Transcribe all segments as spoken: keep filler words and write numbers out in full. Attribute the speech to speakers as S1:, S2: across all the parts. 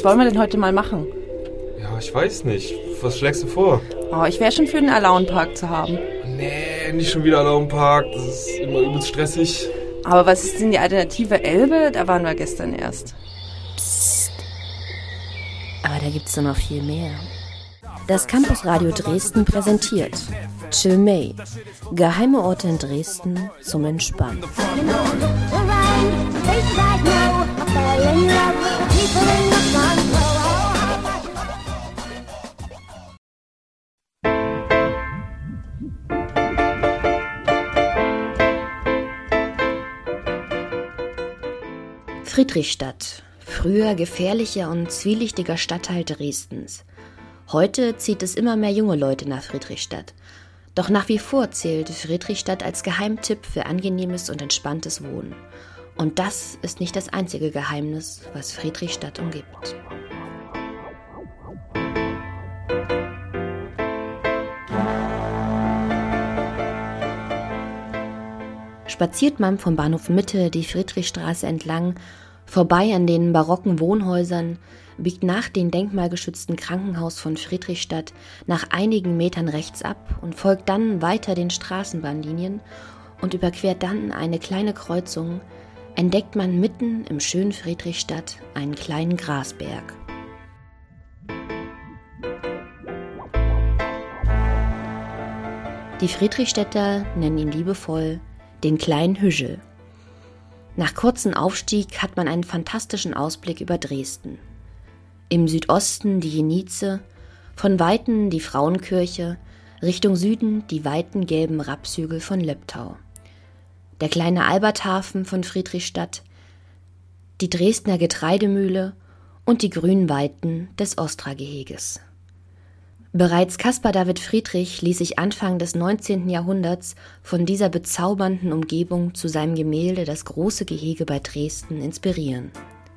S1: wollen wir denn heute mal machen?
S2: Ja, ich weiß nicht. Was schlägst du vor?
S1: Oh, ich wäre schon für den Alaun-Park zu haben.
S2: Nee, nicht schon wieder Alaun-Park. Das ist immer übelst stressig.
S1: Aber was ist denn die Alternative Elbe? Da waren wir gestern erst.
S3: Psst. Aber da gibt's doch noch viel mehr. Das Campusradio Dresden präsentiert Chill May. Geheime Orte in Dresden zum Entspannen. Friedrichstadt, früher gefährlicher und zwielichtiger Stadtteil Dresdens. Heute zieht es immer mehr junge Leute nach Friedrichstadt. Doch nach wie vor zählt Friedrichstadt als Geheimtipp für angenehmes und entspanntes Wohnen. Und das ist nicht das einzige Geheimnis, was Friedrichstadt umgibt. Spaziert man vom Bahnhof Mitte die Friedrichstraße entlang, vorbei an den barocken Wohnhäusern, biegt nach dem denkmalgeschützten Krankenhaus von Friedrichstadt nach einigen Metern rechts ab und folgt dann weiter den Straßenbahnlinien und überquert dann eine kleine Kreuzung, entdeckt man mitten im schönen Friedrichstadt einen kleinen Grasberg. Die Friedrichstädter nennen ihn liebevoll den kleinen Hüschel. Nach kurzem Aufstieg hat man einen fantastischen Ausblick über Dresden. Im Südosten die Jenize, von Weitem die Frauenkirche, Richtung Süden die weiten gelben Rapshügel von Löbtau. Der kleine Alberthafen von Friedrichstadt, die Dresdner Getreidemühle und die grünen Weiten des Ostra-Geheges. Bereits Caspar David Friedrich ließ sich Anfang des neunzehnten Jahrhunderts von dieser bezaubernden Umgebung zu seinem Gemälde Das große Gehege bei Dresden inspirieren.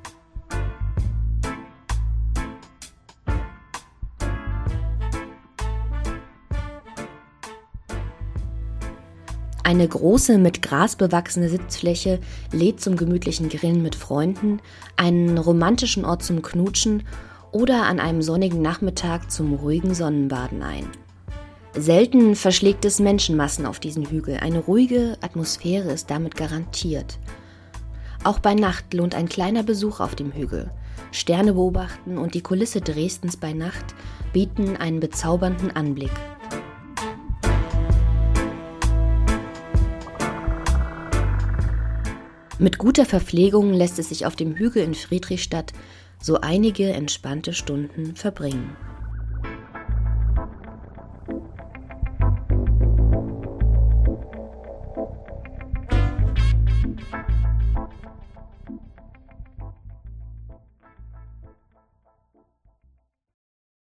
S3: Eine große, mit Gras bewachsene Sitzfläche lädt zum gemütlichen Grillen mit Freunden, einen romantischen Ort zum Knutschen oder an einem sonnigen Nachmittag zum ruhigen Sonnenbaden ein. Selten verschlägt es Menschenmassen auf diesen Hügel. Eine ruhige Atmosphäre ist damit garantiert. Auch bei Nacht lohnt ein kleiner Besuch auf dem Hügel. Sterne beobachten und die Kulisse Dresdens bei Nacht bieten einen bezaubernden Anblick. Mit guter Verpflegung lässt es sich auf dem Hügel in Friedrichstadt so einige entspannte Stunden verbringen.